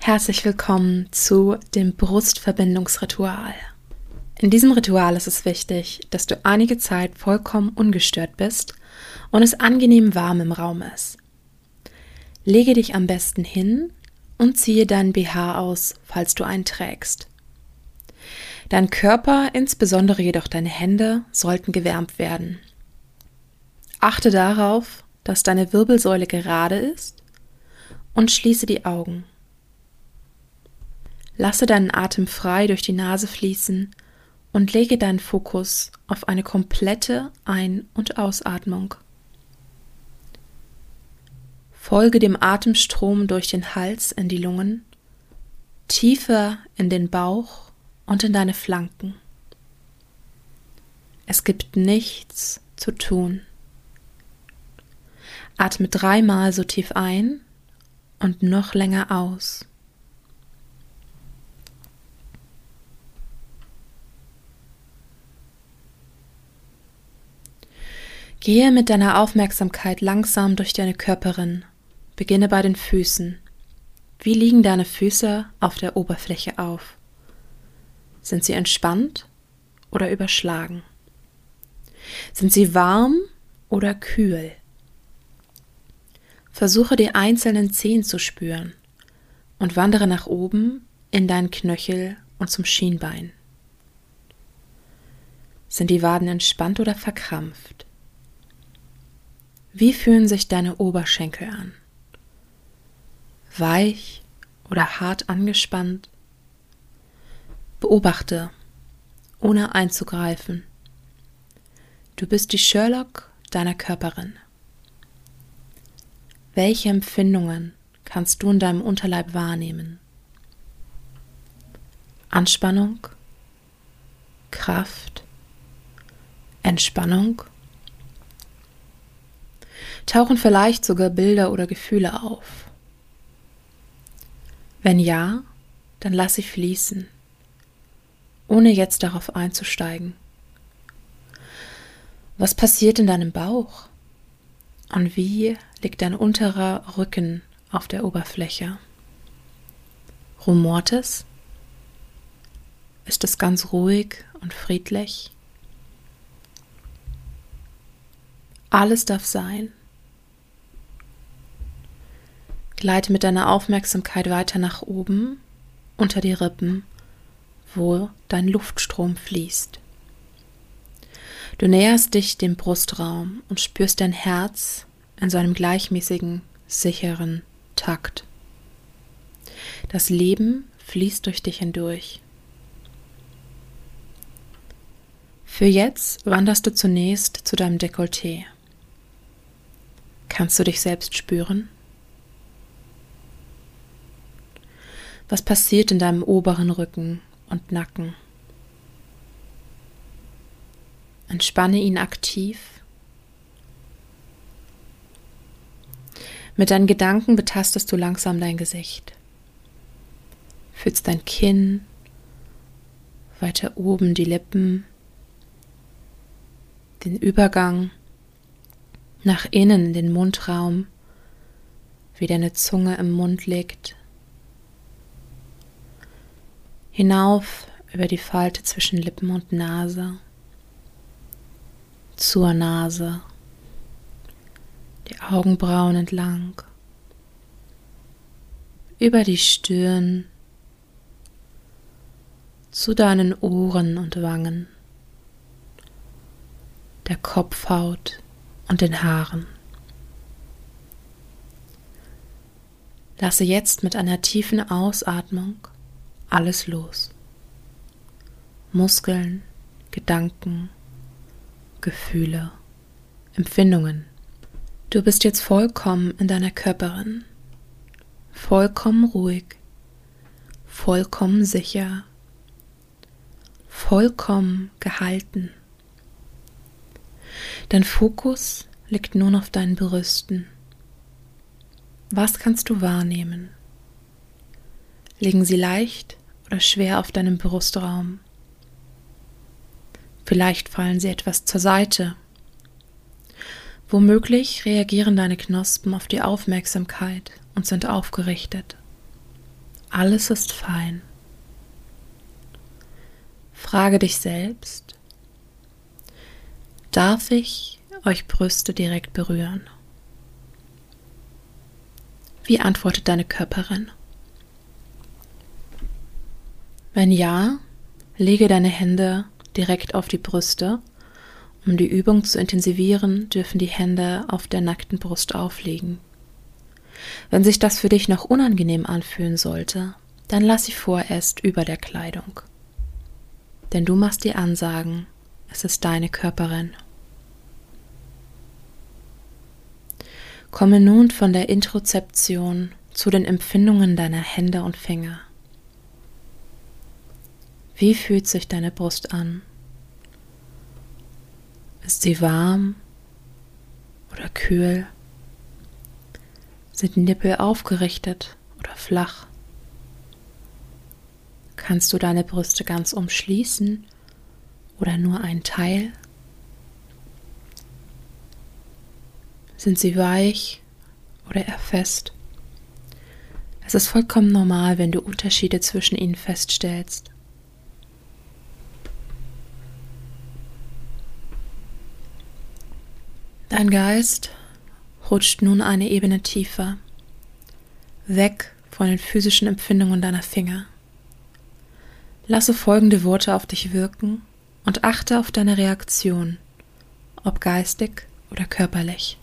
Herzlich willkommen zu dem Brustverbindungsritual. In diesem Ritual ist es wichtig, dass du einige Zeit vollkommen ungestört bist und es angenehm warm im Raum ist. Lege dich am besten hin und ziehe deinen BH aus, falls du einen trägst. Dein Körper, insbesondere jedoch deine Hände, sollten gewärmt werden. Achte darauf, dass deine Wirbelsäule gerade ist und schließe die Augen. Lasse deinen Atem frei durch die Nase fließen und lege deinen Fokus auf eine komplette Ein- und Ausatmung. Folge dem Atemstrom durch den Hals in die Lungen, tiefer in den Bauch und in deine Flanken. Es gibt nichts zu tun. Atme 3-mal so tief ein und noch länger aus. Gehe mit deiner Aufmerksamkeit langsam durch deine Körperin. Beginne bei den Füßen. Wie liegen deine Füße auf der Oberfläche auf? Sind sie entspannt oder überschlagen? Sind sie warm oder kühl? Versuche die einzelnen Zehen zu spüren und wandere nach oben in deinen Knöchel und zum Schienbein. Sind die Waden entspannt oder verkrampft? Wie fühlen sich deine Oberschenkel an? Weich oder hart angespannt? Beobachte, ohne einzugreifen. Du bist die Sherlock deiner Körperin. Welche Empfindungen kannst du in deinem Unterleib wahrnehmen? Anspannung? Kraft? Entspannung? Tauchen vielleicht sogar Bilder oder Gefühle auf? Wenn ja, dann lass sie fließen, ohne jetzt darauf einzusteigen. Was passiert in deinem Bauch? Und wie liegt dein unterer Rücken auf der Oberfläche? Rumort es? Ist es ganz ruhig und friedlich? Alles darf sein. Gleite mit deiner Aufmerksamkeit weiter nach oben, unter die Rippen, wo dein Luftstrom fließt. Du näherst dich dem Brustraum und spürst dein Herz in seinem gleichmäßigen, sicheren Takt. Das Leben fließt durch dich hindurch. Für jetzt wanderst du zunächst zu deinem Dekolleté. Kannst du dich selbst spüren? Was passiert in deinem oberen Rücken und Nacken? Entspanne ihn aktiv. Mit deinen Gedanken betastest du langsam dein Gesicht. Fühlst dein Kinn, weiter oben die Lippen, den Übergang nach innen in den Mundraum, wie deine Zunge im Mund liegt, hinauf über die Falte zwischen Lippen und Nase, zur Nase, die Augenbrauen entlang, über die Stirn, zu deinen Ohren und Wangen, der Kopfhaut und den Haaren. Lasse jetzt mit einer tiefen Ausatmung alles los. Muskeln, Gedanken, Gefühle, Empfindungen. Du bist jetzt vollkommen in deiner Körperin, vollkommen ruhig, vollkommen sicher, vollkommen gehalten. Dein Fokus liegt nun auf deinen Brüsten. Was kannst du wahrnehmen? Liegen sie leicht oder schwer auf deinem Brustraum? Vielleicht fallen sie etwas zur Seite. Womöglich reagieren deine Knospen auf die Aufmerksamkeit und sind aufgerichtet. Alles ist fein. Frage dich selbst: Darf ich euch Brüste direkt berühren? Wie antwortet deine Körperin? Wenn ja, lege deine Hände direkt auf die Brüste. Um die Übung zu intensivieren, dürfen die Hände auf der nackten Brust aufliegen. Wenn sich das für dich noch unangenehm anfühlen sollte, dann lass sie vorerst über der Kleidung. Denn du machst die Ansagen, es ist deine Körperin. Komme nun von der Introzeption zu den Empfindungen deiner Hände und Finger. Wie fühlt sich deine Brust an? Ist sie warm oder kühl? Sind die Nippel aufgerichtet oder flach? Kannst du deine Brüste ganz umschließen oder nur einen Teil? Sind sie weich oder eher fest? Es ist vollkommen normal, wenn du Unterschiede zwischen ihnen feststellst. Dein Geist rutscht nun eine Ebene tiefer, weg von den physischen Empfindungen deiner Finger. Lasse folgende Worte auf dich wirken und achte auf deine Reaktion, ob geistig oder körperlich.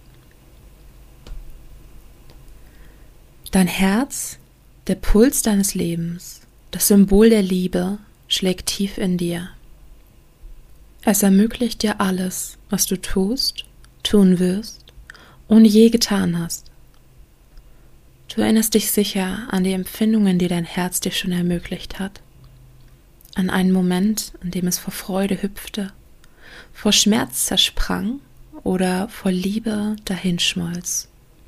Dein Herz, der Puls deines Lebens, das Symbol der Liebe, schlägt tief in dir. Es ermöglicht dir alles, was du tust, tun wirst und je getan hast. Du erinnerst dich sicher an die Empfindungen, die dein Herz dir schon ermöglicht hat. An einen Moment, in dem es vor Freude hüpfte, vor Schmerz zersprang oder vor Liebe dahinschmolz.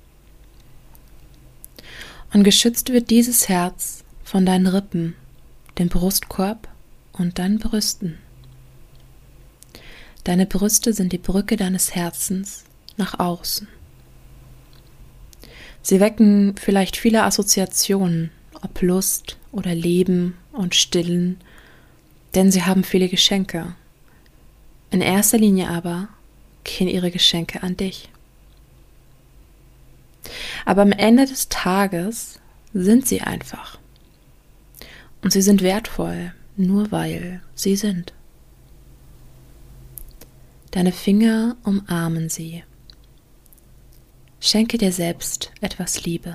Und geschützt wird dieses Herz von deinen Rippen, dem Brustkorb und deinen Brüsten. Deine Brüste sind die Brücke deines Herzens nach außen. Sie wecken vielleicht viele Assoziationen, ob Lust oder Leben und Stillen, denn sie haben viele Geschenke. In erster Linie aber gehen ihre Geschenke an dich. Aber am Ende des Tages sind sie einfach. Und sie sind wertvoll, nur weil sie sind. Deine Finger umarmen sie. Schenke dir selbst etwas Liebe.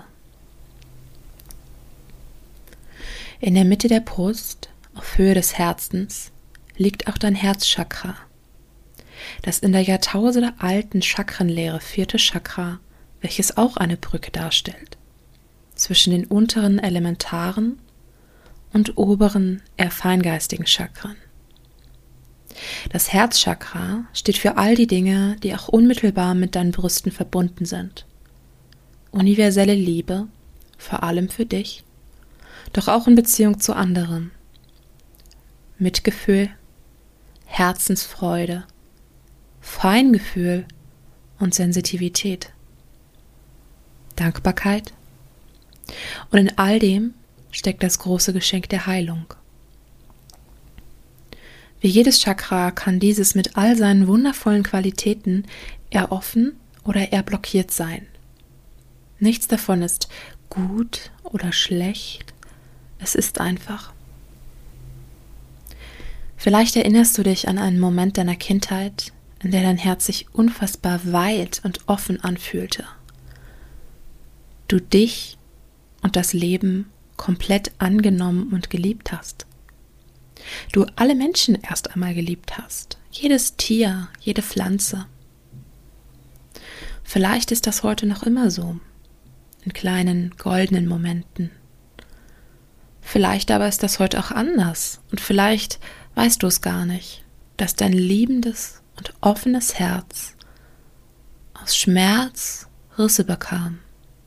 In der Mitte der Brust, auf Höhe des Herzens, liegt auch dein Herzchakra. Das in der jahrtausendealten Chakrenlehre 4. Chakra, welches auch eine Brücke darstellt, zwischen den unteren elementaren und oberen, eher feingeistigen Chakren. Das Herzchakra steht für all die Dinge, die auch unmittelbar mit deinen Brüsten verbunden sind. Universelle Liebe, vor allem für dich, doch auch in Beziehung zu anderen. Mitgefühl, Herzensfreude, Feingefühl und Sensitivität. Dankbarkeit. Und in all dem steckt das große Geschenk der Heilung. Wie jedes Chakra kann dieses mit all seinen wundervollen Qualitäten eher offen oder eher blockiert sein. Nichts davon ist gut oder schlecht, es ist einfach. Vielleicht erinnerst du dich an einen Moment deiner Kindheit, in der dein Herz sich unfassbar weit und offen anfühlte. Du dich und das Leben komplett angenommen und geliebt hast. Du alle Menschen erst einmal geliebt hast, jedes Tier, jede Pflanze. Vielleicht ist das heute noch immer so, in kleinen goldenen Momenten. Vielleicht aber ist das heute auch anders und vielleicht weißt du es gar nicht, dass dein liebendes und offenes Herz aus Schmerz Risse bekam.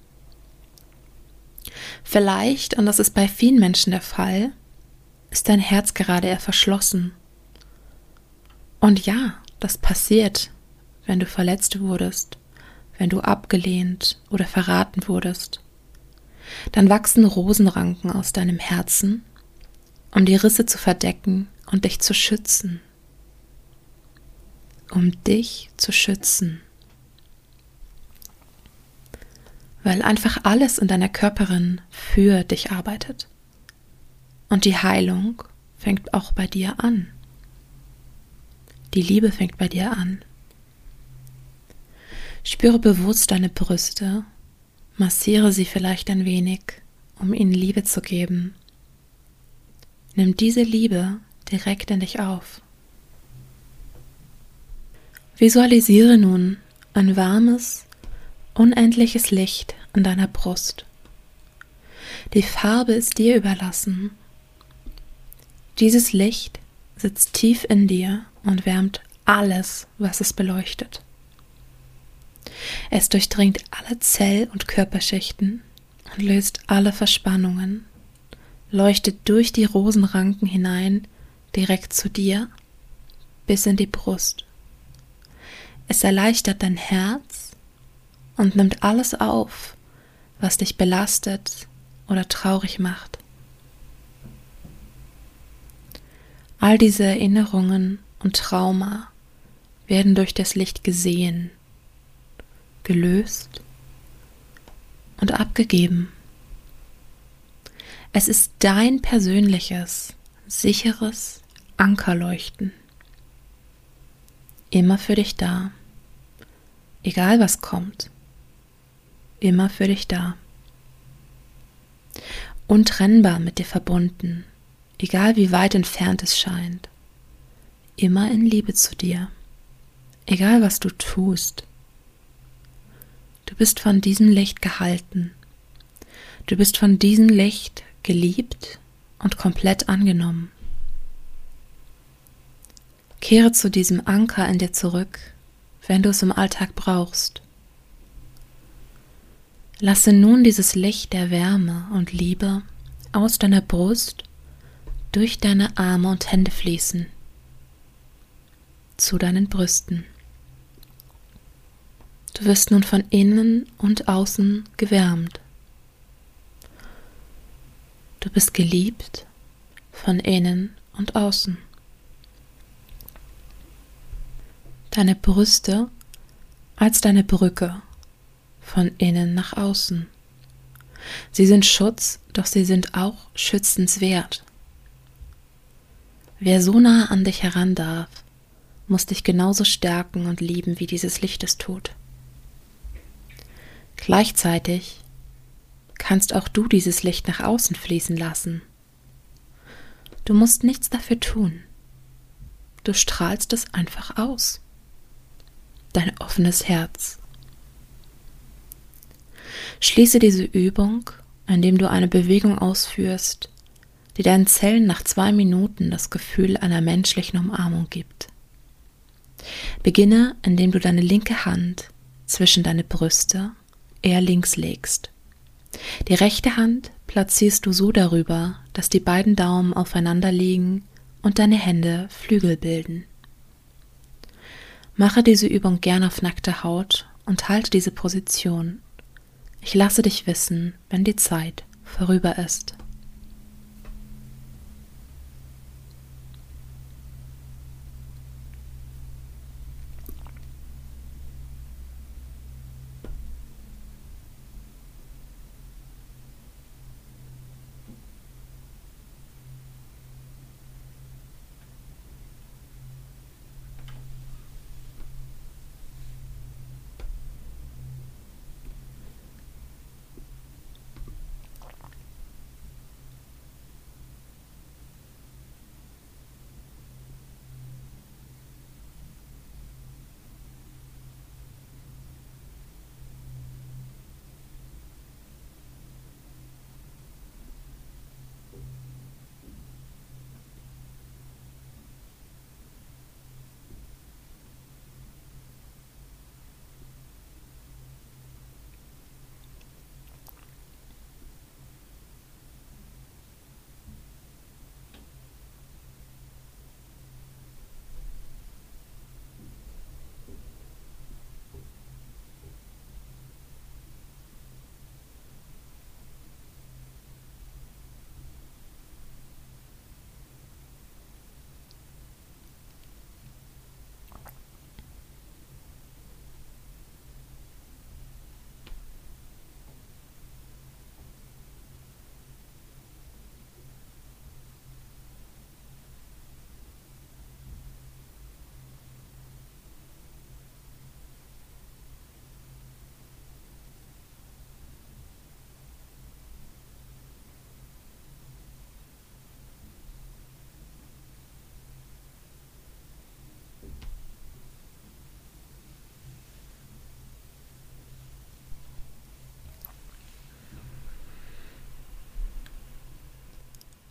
Vielleicht, und das ist bei vielen Menschen der Fall, ist dein Herz gerade eher verschlossen. Und ja, das passiert, wenn du verletzt wurdest, wenn du abgelehnt oder verraten wurdest. Dann wachsen Rosenranken aus deinem Herzen, um die Risse zu verdecken und dich zu schützen. Um dich zu schützen. Weil einfach alles in deiner Körperin für dich arbeitet. Und die Heilung fängt auch bei dir an. Die Liebe fängt bei dir an. Spüre bewusst deine Brüste, massiere sie vielleicht ein wenig, um ihnen Liebe zu geben. Nimm diese Liebe direkt in dich auf. Visualisiere nun ein warmes, unendliches Licht an deiner Brust. Die Farbe ist dir überlassen. Dieses Licht sitzt tief in dir und wärmt alles, was es beleuchtet. Es durchdringt alle Zell- und Körperschichten und löst alle Verspannungen, leuchtet durch die Rosenranken hinein direkt zu dir bis in die Brust. Es erleichtert dein Herz und nimmt alles auf, was dich belastet oder traurig macht. All diese Erinnerungen und Trauma werden durch das Licht gesehen, gelöst und abgegeben. Es ist dein persönliches, sicheres Ankerleuchten. Immer für dich da. Egal was kommt. Immer für dich da. Untrennbar mit dir verbunden. Egal wie weit entfernt es scheint. Immer in Liebe zu dir. Egal was du tust. Du bist von diesem Licht gehalten. Du bist von diesem Licht geliebt und komplett angenommen. Kehre zu diesem Anker in dir zurück, wenn du es im Alltag brauchst. Lasse nun dieses Licht der Wärme und Liebe aus deiner Brust durch deine Arme und Hände fließen, zu deinen Brüsten. Du wirst nun von innen und außen gewärmt. Du bist geliebt von innen und außen. Deine Brüste als deine Brücke von innen nach außen. Sie sind Schutz, doch sie sind auch schützenswert. Wer so nah an dich heran darf, muss dich genauso stärken und lieben, wie dieses Licht es tut. Gleichzeitig kannst auch du dieses Licht nach außen fließen lassen. Du musst nichts dafür tun. Du strahlst es einfach aus. Dein offenes Herz. Schließe diese Übung, indem du eine Bewegung ausführst, die deinen Zellen nach 2 Minuten das Gefühl einer menschlichen Umarmung gibt. Beginne, indem du deine linke Hand zwischen deine Brüste eher links legst. Die rechte Hand platzierst du so darüber, dass die beiden Daumen aufeinander liegen und deine Hände Flügel bilden. Mache diese Übung gern auf nackter Haut und halte diese Position. Ich lasse dich wissen, wenn die Zeit vorüber ist.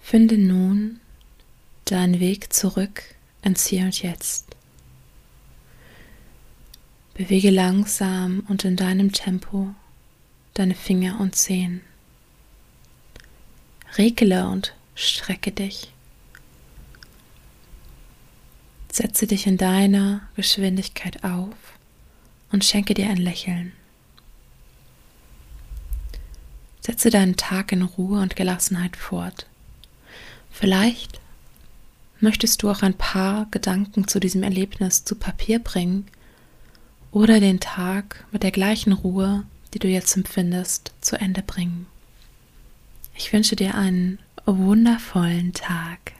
Finde nun deinen Weg zurück ins Hier und Jetzt. Bewege langsam und in deinem Tempo deine Finger und Zehen. Regle und strecke dich. Setze dich in deiner Geschwindigkeit auf und schenke dir ein Lächeln. Setze deinen Tag in Ruhe und Gelassenheit fort. Vielleicht möchtest du auch ein paar Gedanken zu diesem Erlebnis zu Papier bringen oder den Tag mit der gleichen Ruhe, die du jetzt empfindest, zu Ende bringen. Ich wünsche dir einen wundervollen Tag.